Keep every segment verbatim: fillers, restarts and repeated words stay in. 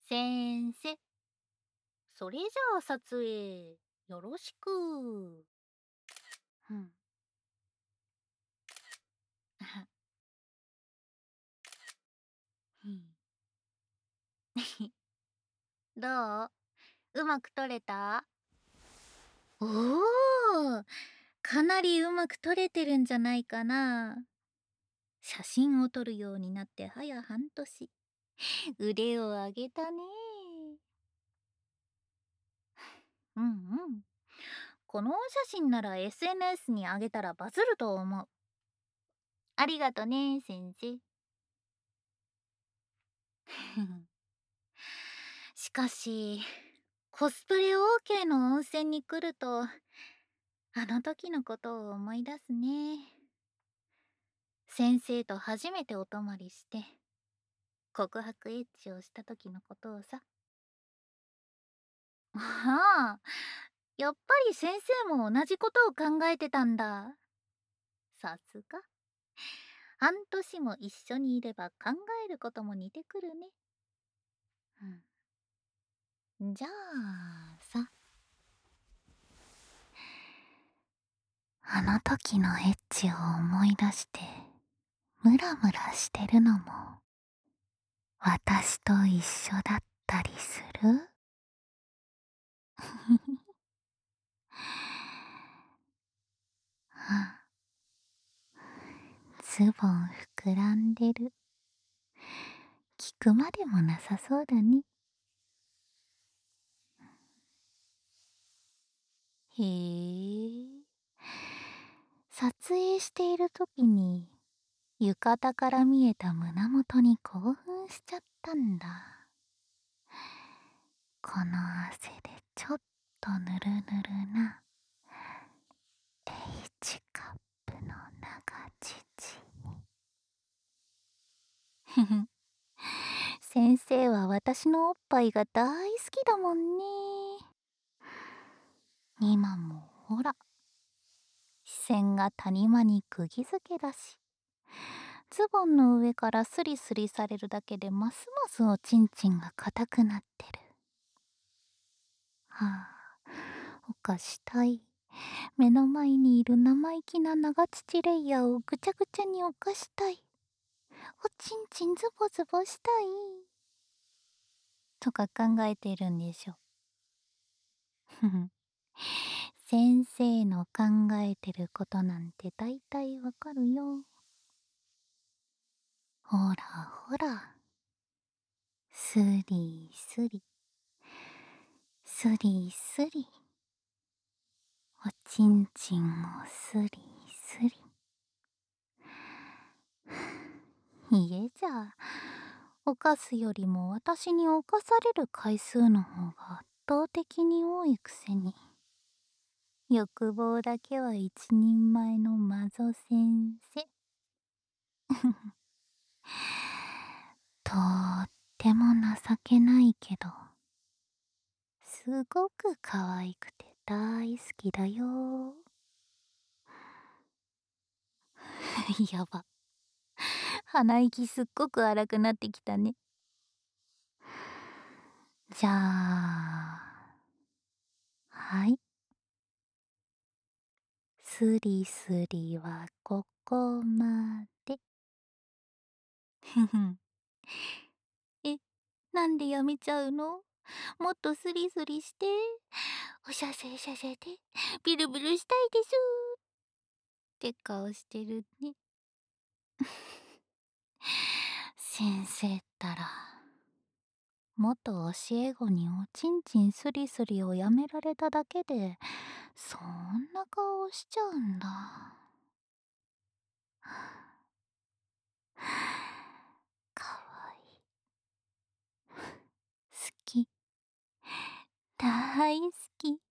先生、それじゃあ撮影、よろしく。うん。どう？うまく撮れた？おお、かなりうまく撮れてるんじゃないかな。写真を撮るようになって早半年。腕を上げたね。うんうん。この写真なら エスエヌエス に上げたらバズると思う。ありがとね、先生。しかし、コスプレ オーケー の温泉に来ると、あの時のことを思い出すね。先生と初めてお泊まりして、告白エッチをした時のことをさ。ああ、やっぱり先生も同じことを考えてたんだ。さすが。半年も一緒にいれば考えることも似てくるね。うん。じゃあさ、あの時のエッチを思い出してムラムラしてるのも私と一緒だったりする？ズボン膨らんでる。聞くまでもなさそうだね。へえ。撮影している時に浴衣から見えた胸元に興奮しちゃったんだ。この汗でちょっとぬるぬるな H カップの長乳に。ふふ。先生は私のおっぱいが大好きだもんね。今もほら、視線が谷間に釘付けだし、ズボンの上からスリスリされるだけでますますおちんちんが硬くなってる。はあ、おかしたい。目の前にいる生意気な長土レイヤーをぐちゃぐちゃに犯したい。おちんちんズボズボしたい。とか考えてるんでしょ。ふふ。先生の考えてることなんて大体わかるよ。ほらほら。スリスリ。スリスリ。おちんちんをスリスリ。家じゃ、犯すよりも私に犯される回数の方が圧倒的に多いくせに。欲望だけは一人前のマゾ先生。とっても情けないけど、すごく可愛くて大好きだよ。やば。鼻息すっごく荒くなってきたね。じゃあ、はい。スリスリはここまで。ふふん。え、なんでやめちゃうの？もっとスリスリして。おしゃせしゃせで、ビルビルしたいです。って顔してるね。先生ったら、元教え子におちんちんスリスリをやめられただけで、そんな顔しちゃうんだ。かわいい。好き。大好き。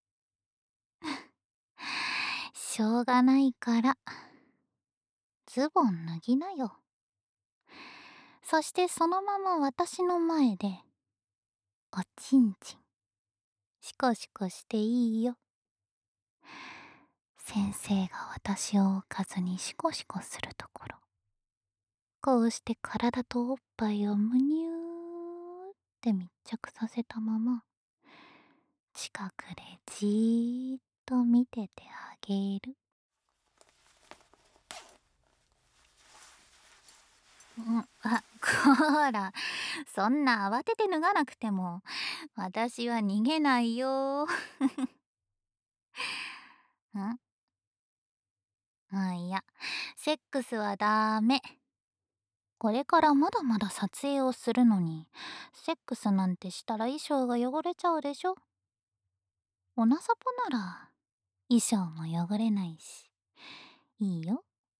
しょうがないから、ズボン脱ぎなよ。そしてそのまま私の前で、おちんちん、シコシコしていいよ。先生が私を置かずにシコシコするところ、こうして体とおっぱいをむにゅーっで密着させたまま、近くでじーっと見ててあげる。ん、あ、こら、そんな慌てて脱がなくても、私は逃げないよ。んあ、いや、セックスはダメ。これからまだまだ撮影をするのに、セックスなんてしたら衣装が汚れちゃうでしょ。おなさぽなら、衣装も汚れないし、いいよ。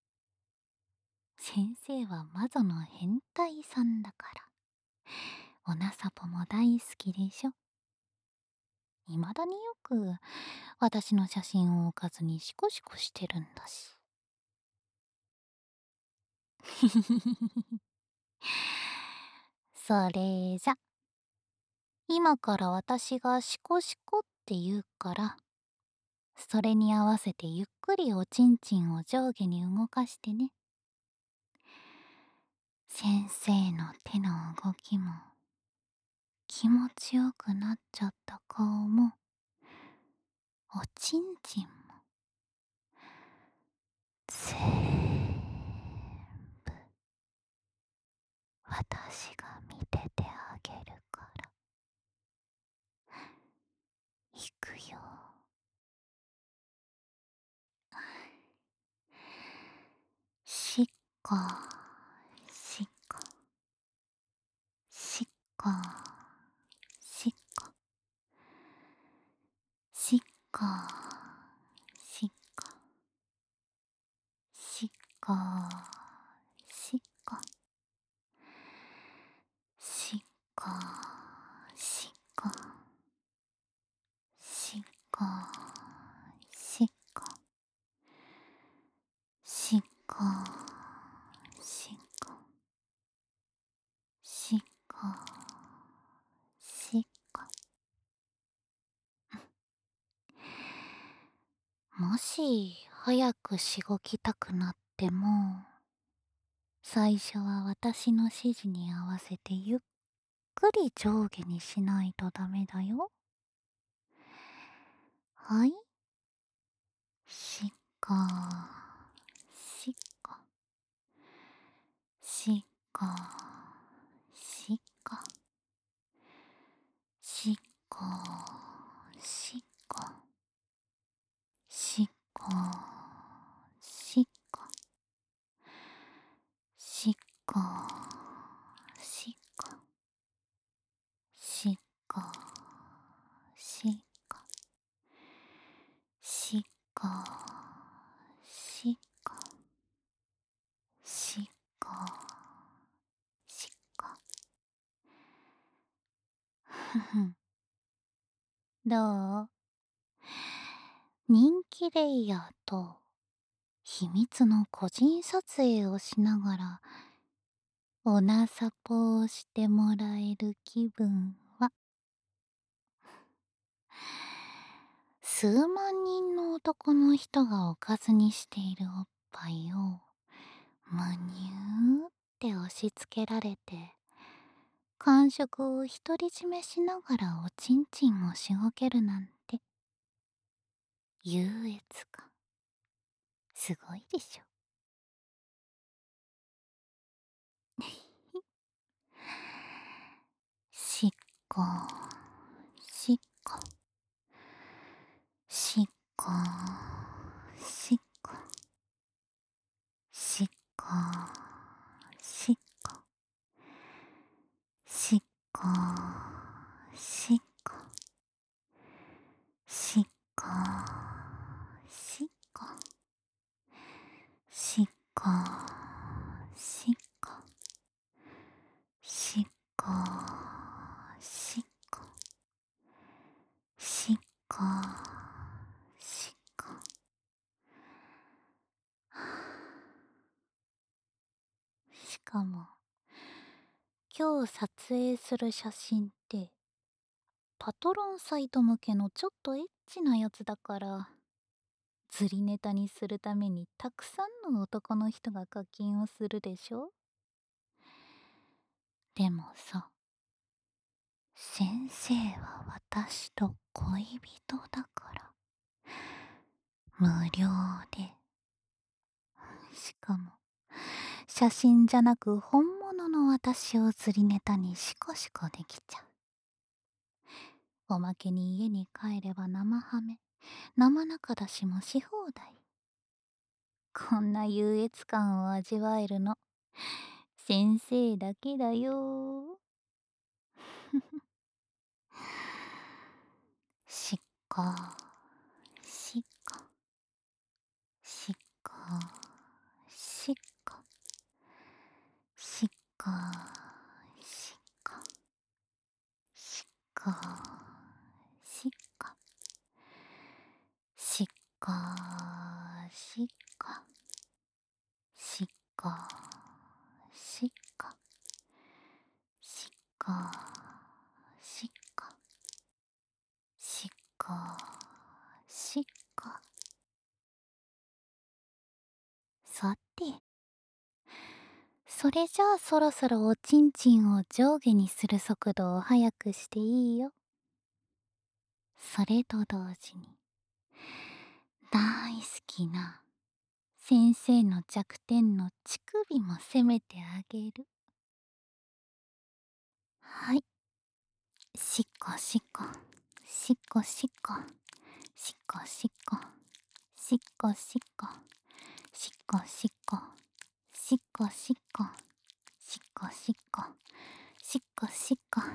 先生は魔女の変態さんだから。おなさぽも大好きでしょ。未だによく私の写真を置かずにシコシコしてるんだし。それじゃ、今から私がシコシコって言うから、それに合わせてゆっくりおちんちんを上下に動かしてね。先生の手の動きも、気持ちよくなっちゃった顔も、おちんちんも、ぜーんぶ、私が見ててあげるから。いくよ。しっか、しっか、しっか、しっか、しっか、しっか、しっか、しっか、しっか、しっか、しっか、しっか、しっか、しっか、しっか、しっか。もし早くしごきたくなっても、最初は私の指示に合わせてゆっくり上下にしないとダメだよ。はい。しっか、しっか、しっか、しっか、しっか、しっか、しっか、しっか、しっか、しっか、しっか、しっか、しっか、しっか、しっか、しっか。ふふん。どう？人気レイヤーと秘密の個人撮影をしながらおなさぽをしてもらえる気分は？数万人の男の人がおかずにしているおっぱいをむにゅーって押し付けられて、感触を独り占めしながらおちんちんをしごけるなんて、優越感すごいでしょ。しっか、しっか、しっか、しっか、しっか、しっか、しっか、しっか、しっか、しっか、しっか、しっか、しっか、しっか、しっか、しっか。しかも、今日撮影する写真って、パトロンサイト向けのちょっとエッチなやつだから、釣りネタにするためにたくさんの男の人が課金をするでしょ。でもさ、 先生は私と恋人だから、無料で、しかも写真じゃなく本物の私を釣りネタにシコシコできちゃう。おまけに家に帰れば生ハメ、生中出しもし放題。こんな優越感を味わえるの先生だけだよ。しっかしっかしっかしっかしっかしっかしっかしっかしっかしっかしっかしっかしっかしっかしっかしっか。さて、それじゃあそろそろおちんちんを上下にする速度を速くしていいよ。それと同時に大好きな先生の弱点の乳首も攻めてあげる。はい。しっこしっこしっこしっこしっこしっこしっこしっこしっこしっこしっこしっこしっこしっこしっこしっこ。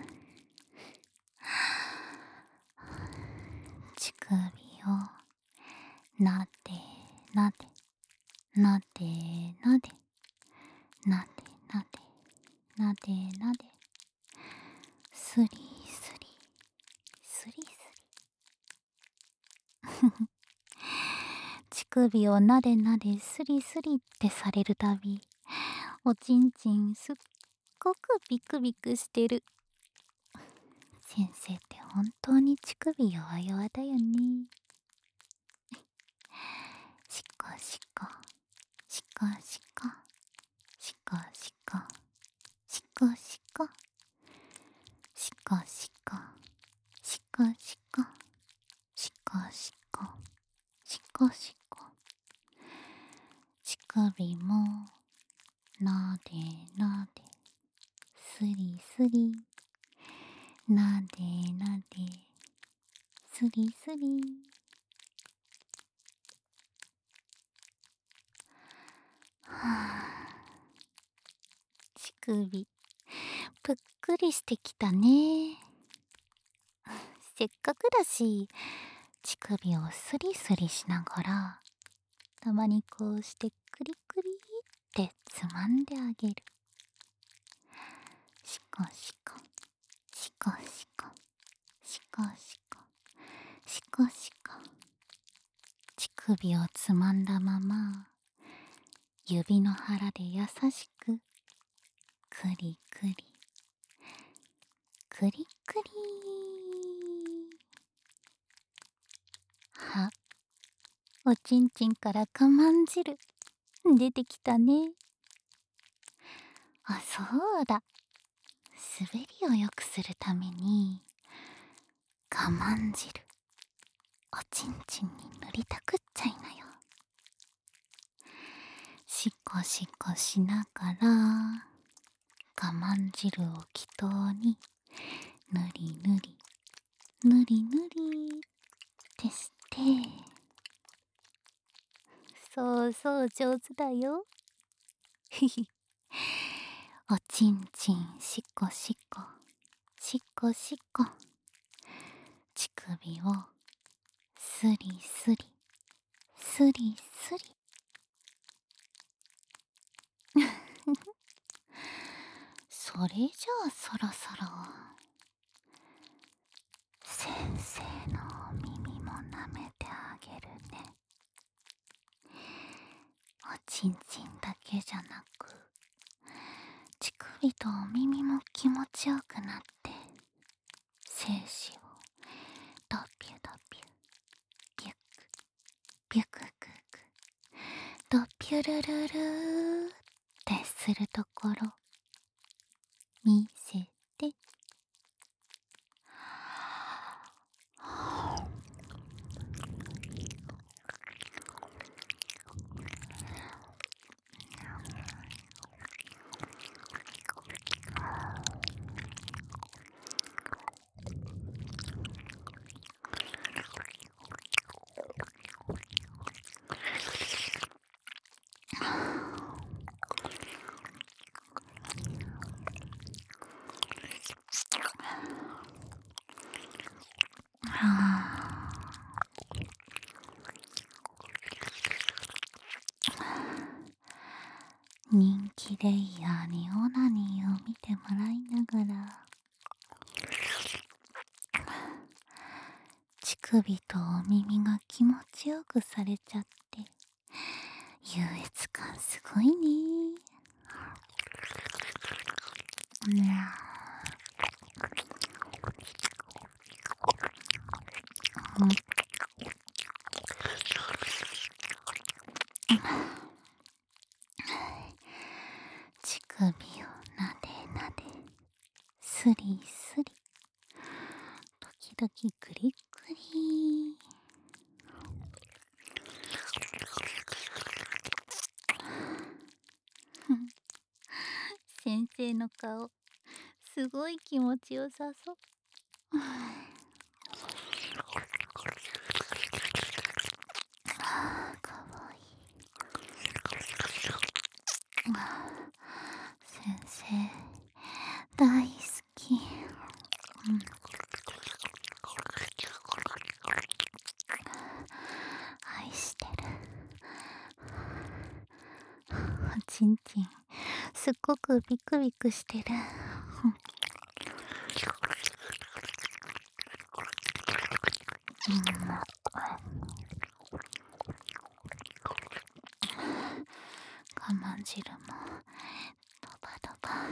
乳首をなでなでなでなでなでなでなでなで、スリスリスリスリ。乳首をなでなでスリスリってされるたび、おちんちんすっごくビクビクしてる。先生って本当に乳首弱々だよね。しっこしっこしっこしっこしっこしっこしっこしっこしっこしっこしっこしっこしっこしっこしっこしっこ。乳首もなでなでスリスリなでなでスリスリ。はあ、乳首ぷっくりしてきたね。せっかくだし乳首をスリスリしながら、たまにこうしてクリクリってつまんであげる。しこしこしこしこしこしこしこしこ。乳首をつまんだまま指の腹で優しくクリクリクリクリ。は、おちんちんからかまん汁出てきたね。あ、そうだ、滑りを良くするために我慢汁おちんちんに塗りたくっちゃいなよ。しこしこしながら我慢汁を祈祷にぬりぬりぬりぬりってして、そうそう上手だよ。ひひ。おちんちんしこしこしこしこ。乳首をスリスリスリスリ。それじゃあそろそろ先生のお耳も舐めてあげるね。おちんちんだけじゃなく乳首とお耳も気持ちよくなって、精子をドピュドピュビュックビュクククドピュルルルーってするところ見せて。 人気レイヤーにオナニーを見てもらいながら、乳首とお耳が気持ちよくされちゃって、優越感すごいね。うん乳首をなでなで、スリスリ、時々グリグリ。先生の顔、すごい気持ちよさそう。かわいい。先生大好き。うん、愛してる。ちんちんすっごくビクビクしてる。うん、我慢汁もドバドバ。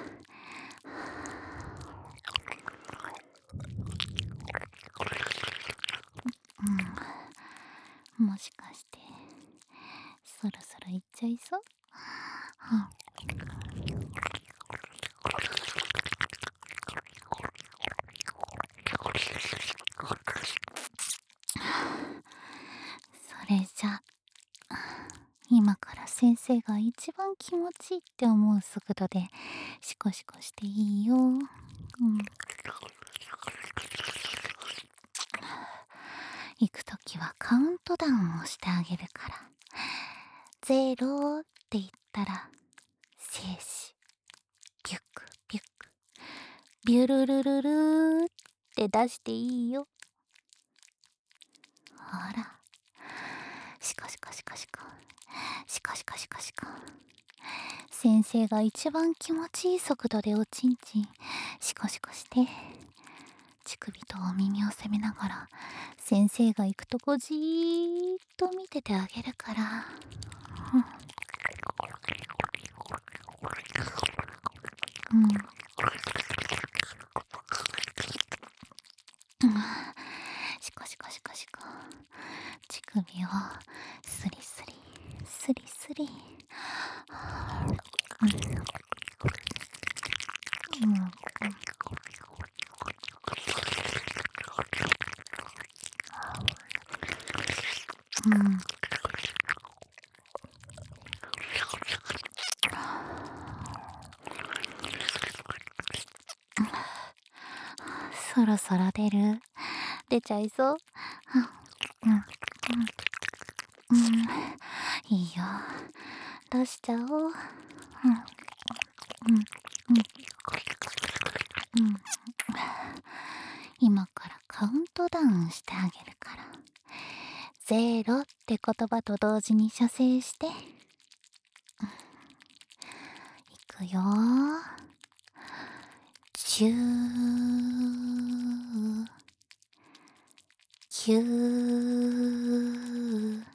うん、もしかしてそろそろ行っちゃいそう。うん、それじゃ今から先生が一番気持ちいいって思う速度でシコシコしていいよ。うん、行くときはカウントダウンをしてあげるから。ゼロって言ったら静止、ビュックビュック、ビュルルルルーって出していいよ。ほら、シコシコシコシコ、シコシコシコシコ。先生が一番気持ちいい速度でおちんちんシコシコして、乳首とお耳を攻めながら先生が行くとこじーっと見ててあげるから。うん、うん、シコシコシコシコ、乳首をスリスリスリスリ。うん、うん、うん、そろそろ出る。出ちゃいそう。うん、うん、うん、いいよ、出しちゃおう。うん、うん、うん、うん、今からカウントダウンしてあげるから。ゼロって言葉と同時に射精して。いくよー。じゅう、きゅう、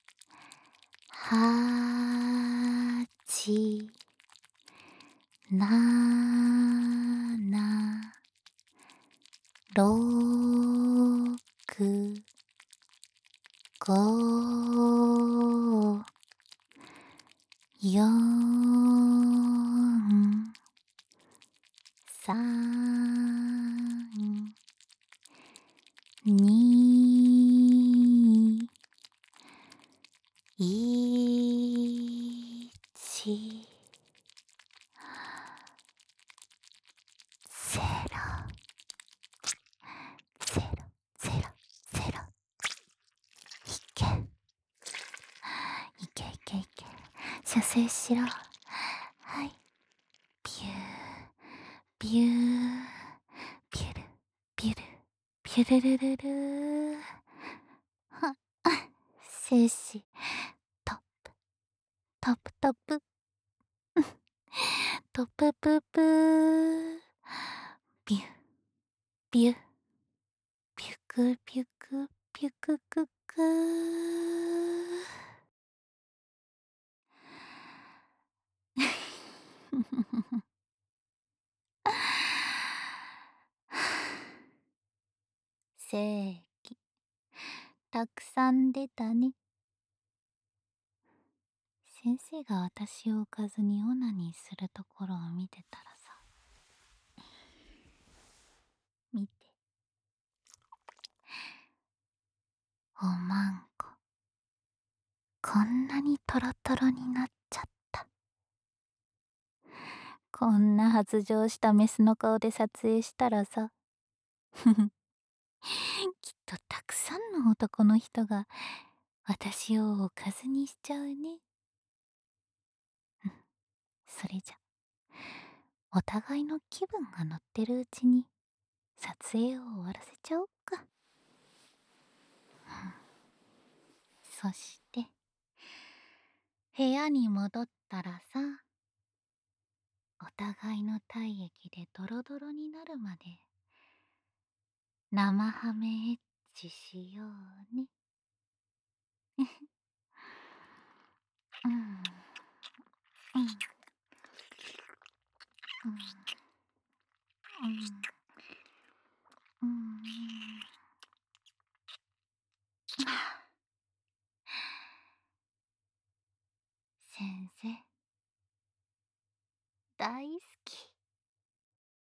はち、なな、ろく、ご、よん、さん、に、いち、ゼロ、ゼロ、ゼロ、ゼロ。いけ、いけいけいけ、射精しろ。はい、ビュービュー、ビュルビュルビュルルルルー。はっ、精子トップトップトップ。 とぷぷぷー。ビュビュピュクピュクピュクククー。せいき、たくさん出たね。先生が私を置かずにオナニーするところを見てたらさ、見て、おまんこ、こんなにトロトロになっちゃった。こんな発情したメスの顔で撮影したらさ、ふふ、きっとたくさんの男の人が私をおかずにしちゃうね。それじゃ、お互いの気分が乗ってるうちに撮影を終わらせちゃおっか。そして部屋に戻ったらさ、お互いの体液でドロドロになるまで生ハメエッチしようね。うんうんうんうんうん。先生大好き。